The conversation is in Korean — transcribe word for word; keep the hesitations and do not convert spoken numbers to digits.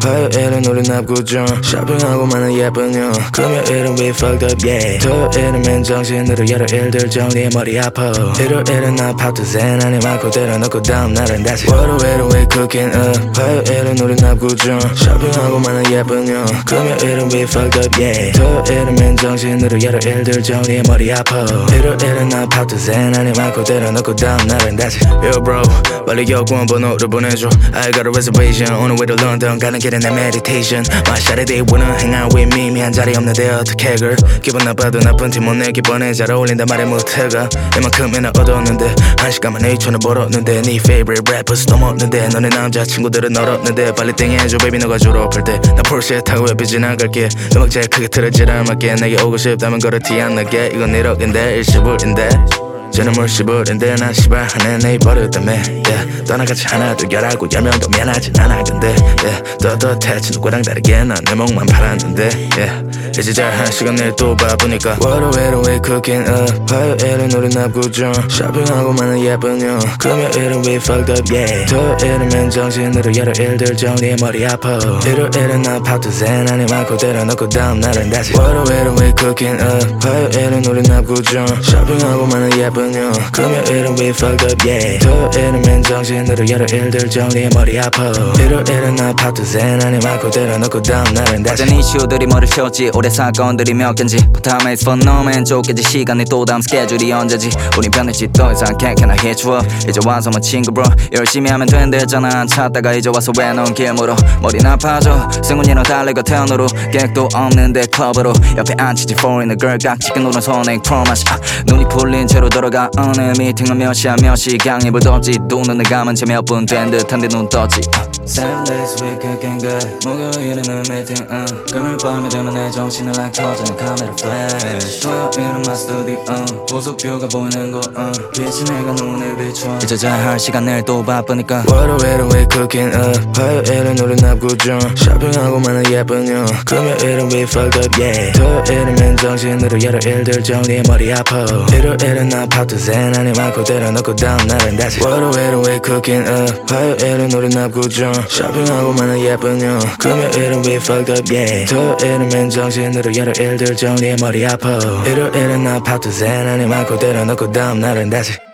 화요일은 우린 압구정 쇼핑하고 많은 예쁜 형 금요일은 we fucked up yeah 토요일은 맨정신으로 여러 일들 정리해 머리 아파 일요일은 아파트 zen 안에 많고 때려넣고 다음날은 다시 월요일은 we cooking up 화요일은 우린 압구정 쇼핑하고 많은 예쁜 형 금요일은 we fucked up yeah 토요일은 맨정신으로 여러 일들 정리해 머리 아파 일요일은 아파트 zen 안에 많고 때려넣고 다음날은 다시 Yo bro 빨리 여권 번호를 보내줘 I got a reservation on the way to London 가는 길에 내 meditation My shawty they wanna hang out with me 미한 자리 없는데 어떡해 girl 기분 나빠도 나쁜 팀 못 내기 뻔해 잘 어울린다 말해 못해가 이만큼이나 얻었는데 한 시간만 이천을 벌었는데 네 favorite rappers 너무 없는데 너네 남자친구들은 얼었는데 빨리 땡해줘 baby 너가 졸업할 때 나 폴시에 타고 옆에 지나갈게 음악 제일 크게 틀어지 않을게 내게 오고 싶다면 걸어 티 안 나게 이건 일억인데 일시불인데 쟤는 물시불인데 난 시발 하네 내 버릇다며 yeah. 떠나같이 하나 둘 열하고 열 명도 미안하진 않아 근데 yeah. 떳떳했지 누구랑 다르게 난 내 목만 팔았는데 yeah. 이제 잘한 시간 내일 또 바쁘니까 월요일은 we cooking up 화요일은 우린 압구정 쇼핑하고 많은 예쁜 형 금요일은 we fucked up yeah 토요일은 맨정신으로 여러 일들 정리해 머리 아파 일요일은 아파트 zen 안에 많고 때려넣고 다음날은 다시 월요일은 we cooking up 화요일은 우린 압구정 쇼핑하고 많은 예쁜 형 금요일은 we fucked up yeah 토요일은 맨정신으로 여러 일들 정리해 머리 아파 일요일은 아파트 zen 안에 많고 때려넣고 다음날은 다시 어떤 이슈들이 머리 폈지 올해 사건들이 몇 개인지 포탐에 있어 너만 쫓기지 시간이 또 다음 스케줄이 언제지 우린 변했지 더 이상 can't can I hit you up 이제 와서 뭐 친구 bro 열심히 하면 된댔잖아 안 찾다가 이제 와서 왜 넌 길물어 머리 나빠져 승훈이랑 달리고 태연으로 계획도 없는데 클럽으로 옆에 앉히지 foreigner girl 깍지게 노는 손에 크로마시 아, 눈이 풀린 채로 돌아가 오늘 미팅은 몇 시야 몇 시간 입을 뒀지 두 눈을 감은 채 몇 분 된 듯한데 눈 떴지 Seven days a week cooking good 목요일은 meeting uh. 금요일 밤이 되면 내 정신을 like 터지는 카메라 flash 토요일은 my studio uh. 보석뷰가 보이는 곳 uh. 빛이 내가 눈을 비춰 이제 잘할 시간 내일 또 바쁘니까 월요일은 we cooking up 화요일은 우린 압구정 쇼핑하고 많은 예쁜 형 금요일은 we fucked up yeah 토요일은 맨정신으로 여러 일들 정리해 머리 아파 일요일은 아파트 zen 안에 많고 때려넣고 다음날은 다시 월요일은 we cooking up 화요일은 우린 압구정 쇼핑하고 많은 예쁜 형 금요일은 we fucked up yeah 토요일은 맨정신으로 여러 일들 정리해 머리 아파 일요일은 아파트 zen 안에 많고 때려넣고 다음날은 다시